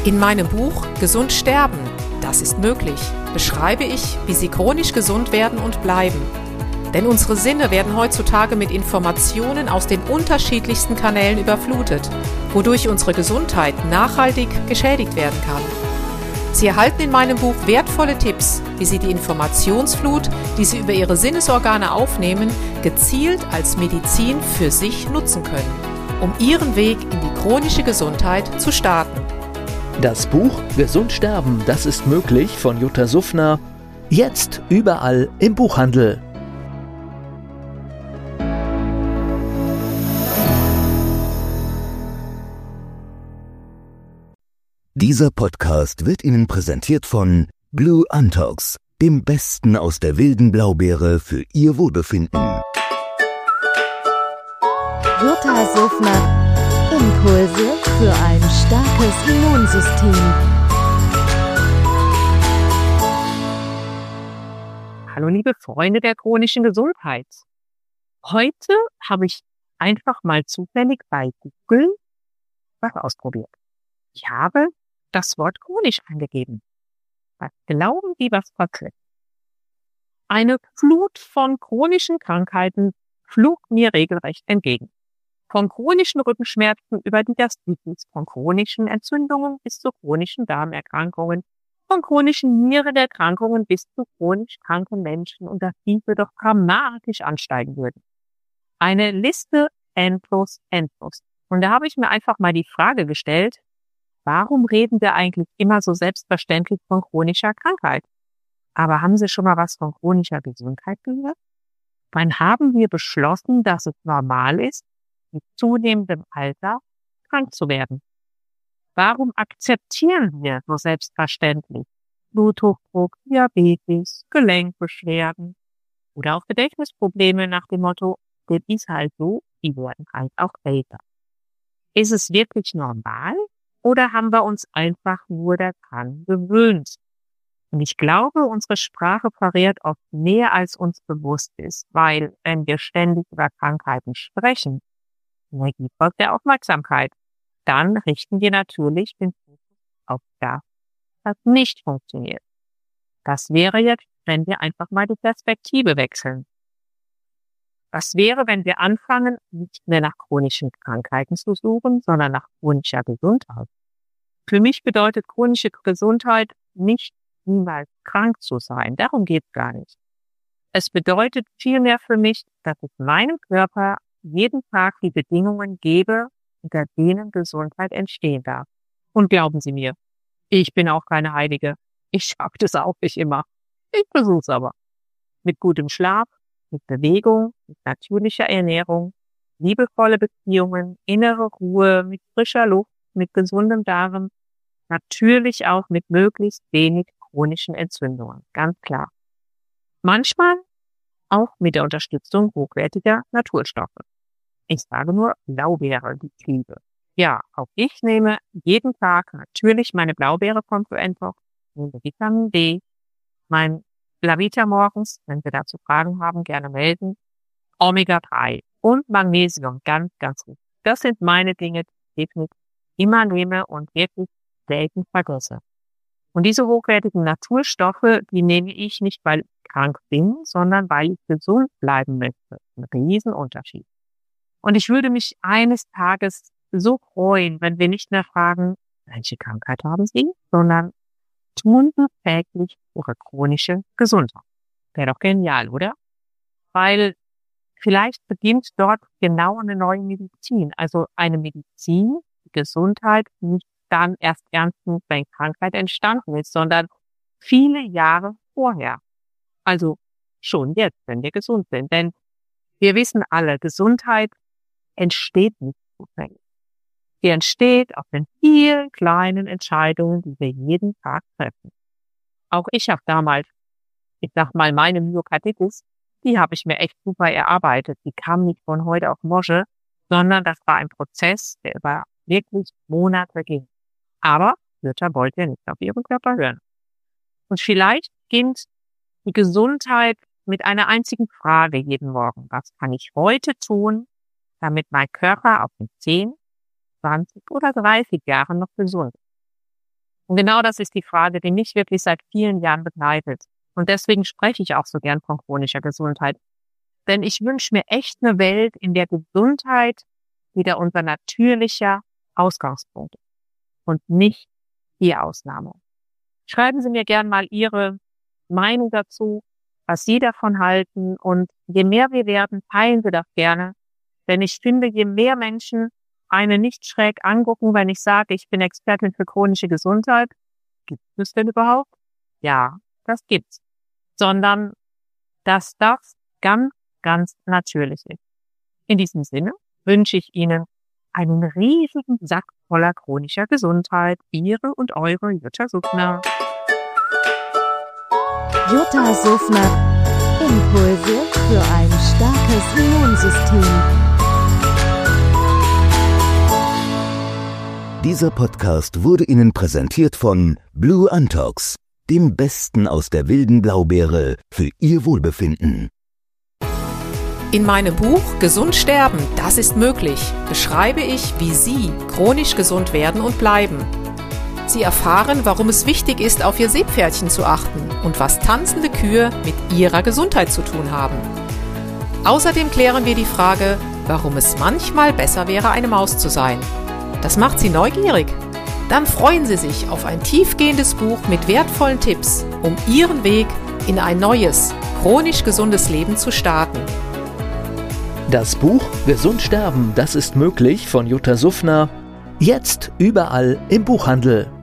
In meinem Buch Gesund sterben, das ist möglich, beschreibe ich, wie Sie chronisch gesund werden und bleiben. Denn unsere Sinne werden heutzutage mit Informationen aus den unterschiedlichsten Kanälen überflutet, wodurch unsere Gesundheit nachhaltig geschädigt werden kann. Sie erhalten in meinem Buch wertvolle Tipps, wie Sie die Informationsflut, die Sie über Ihre Sinnesorgane aufnehmen, gezielt als Medizin für sich nutzen können, um Ihren Weg in die chronische Gesundheit zu starten. Das Buch Gesund sterben, das ist möglich von Jutta Suffner. Jetzt überall im Buchhandel. Dieser Podcast wird Ihnen präsentiert von Blue Antox, dem Besten aus der wilden Blaubeere für Ihr Wohlbefinden. Jutta Suffner. Impulse für ein starkes Immunsystem. Hallo liebe Freunde der chronischen Gesundheit. Heute habe ich einfach mal zufällig bei Google was ausprobiert. Ich habe das Wort chronisch eingegeben. Was glauben Sie, was passiert? Eine Flut von chronischen Krankheiten flog mir regelrecht entgegen. Von chronischen Rückenschmerzen über die Gastritis, von chronischen Entzündungen bis zu chronischen Darmerkrankungen, von chronischen Nierenerkrankungen bis zu chronisch kranken Menschen und dass diese doch dramatisch ansteigen würden. Eine Liste endlos. Und da habe ich mir einfach mal die Frage gestellt, warum reden wir eigentlich immer so selbstverständlich von chronischer Krankheit? Aber haben Sie schon mal was von chronischer Gesundheit gehört? Wann haben wir beschlossen, dass es normal ist, mit zunehmendem Alter krank zu werden? Warum akzeptieren wir so selbstverständlich Bluthochdruck, Diabetes, Gelenkbeschwerden oder auch Gedächtnisprobleme nach dem Motto, das ist halt so, die werden halt auch älter. Ist es wirklich normal oder haben wir uns einfach nur daran gewöhnt? Und ich glaube, unsere Sprache verrät oft mehr, als uns bewusst ist, weil wenn wir ständig über Krankheiten sprechen, Energie folgt der Aufmerksamkeit, dann richten wir natürlich den Fokus auf das, was nicht funktioniert. Das wäre jetzt, wenn wir einfach mal die Perspektive wechseln. Was wäre, wenn wir anfangen, nicht mehr nach chronischen Krankheiten zu suchen, sondern nach chronischer Gesundheit? Für mich bedeutet chronische Gesundheit nicht niemals krank zu sein. Darum geht's gar nicht. Es bedeutet vielmehr für mich, dass ich meinem Körper jeden Tag die Bedingungen gebe, unter denen Gesundheit entstehen darf. Und glauben Sie mir, ich bin auch keine Heilige. Ich schaffe das auch nicht immer. Ich versuche es aber. Mit gutem Schlaf, mit Bewegung, mit natürlicher Ernährung, liebevolle Beziehungen, innere Ruhe, mit frischer Luft, mit gesundem Darm, natürlich auch mit möglichst wenig chronischen Entzündungen, ganz klar. Manchmal auch mit der Unterstützung hochwertiger Naturstoffe. Ich sage nur Blaubeere, die ich liebe. Ja, auch ich nehme jeden Tag natürlich meine Blaubeere vom Proentox, nehme Vitamin D, mein Blavita morgens, wenn Sie dazu Fragen haben, gerne melden, Omega-3 und Magnesium, ganz wichtig. Das sind meine Dinge, die ich definitiv immer nehme und wirklich selten vergesse. Und diese hochwertigen Naturstoffe, die nehme ich nicht, weil ich krank bin, sondern weil ich gesund bleiben möchte. Ein Riesenunterschied. Und ich würde mich eines Tages so freuen, wenn wir nicht mehr fragen, welche Krankheit haben Sie, sondern tun Sie täglich Ihre chronische Gesundheit. Wäre doch genial, oder? Weil vielleicht beginnt dort genau eine neue Medizin. Also eine Medizin, die Gesundheit nicht dann erst ernst nimmt, wenn Krankheit entstanden ist, sondern viele Jahre vorher. Also schon jetzt, wenn wir gesund sind. Denn wir wissen alle, Gesundheit entsteht nicht zufällig. Sie entsteht aus den vielen kleinen Entscheidungen, die wir jeden Tag treffen. Auch ich habe damals, ich sag mal, meine Myokarditis, die habe ich mir echt super erarbeitet. Die kam nicht von heute auf morgen, sondern das war ein Prozess, der über wirklich Monate ging. Aber Jutta wollte ja nicht auf ihren Körper hören. Und vielleicht beginnt die Gesundheit mit einer einzigen Frage jeden Morgen. Was kann ich heute tun, damit mein Körper auch in 10, 20 oder 30 Jahren noch gesund ist? Und genau das ist die Frage, die mich wirklich seit vielen Jahren begleitet. Und deswegen spreche ich auch so gern von chronischer Gesundheit. Denn ich wünsche mir echt eine Welt, in der Gesundheit wieder unser natürlicher Ausgangspunkt ist und nicht die Ausnahme. Schreiben Sie mir gern mal Ihre Meinung dazu, was Sie davon halten. Und je mehr wir werden, teilen Sie das gerne. Denn ich finde, je mehr Menschen eine nicht schräg angucken, wenn ich sage, ich bin Expertin für chronische Gesundheit, gibt es denn überhaupt? Ja, das gibt's. Sondern, dass das ganz, ganz natürlich ist. In diesem Sinne wünsche ich Ihnen einen riesigen Sack voller chronischer Gesundheit. Ihre und eure Jutta Suffner. Jutta Suffner. Impulse für ein starkes Immunsystem. Dieser Podcast wurde Ihnen präsentiert von Blue Antox, dem Besten aus der wilden Blaubeere für Ihr Wohlbefinden. In meinem Buch Gesund sterben, das ist möglich, beschreibe ich, wie Sie chronisch gesund werden und bleiben. Sie erfahren, warum es wichtig ist, auf Ihr Seepferdchen zu achten und was tanzende Kühe mit Ihrer Gesundheit zu tun haben. Außerdem klären wir die Frage, warum es manchmal besser wäre, eine Maus zu sein. Das macht Sie neugierig? Dann freuen Sie sich auf ein tiefgehendes Buch mit wertvollen Tipps, um Ihren Weg in ein neues, chronisch gesundes Leben zu starten. Das Buch Gesund sterben, das ist möglich von Jutta Suffner. Jetzt überall im Buchhandel.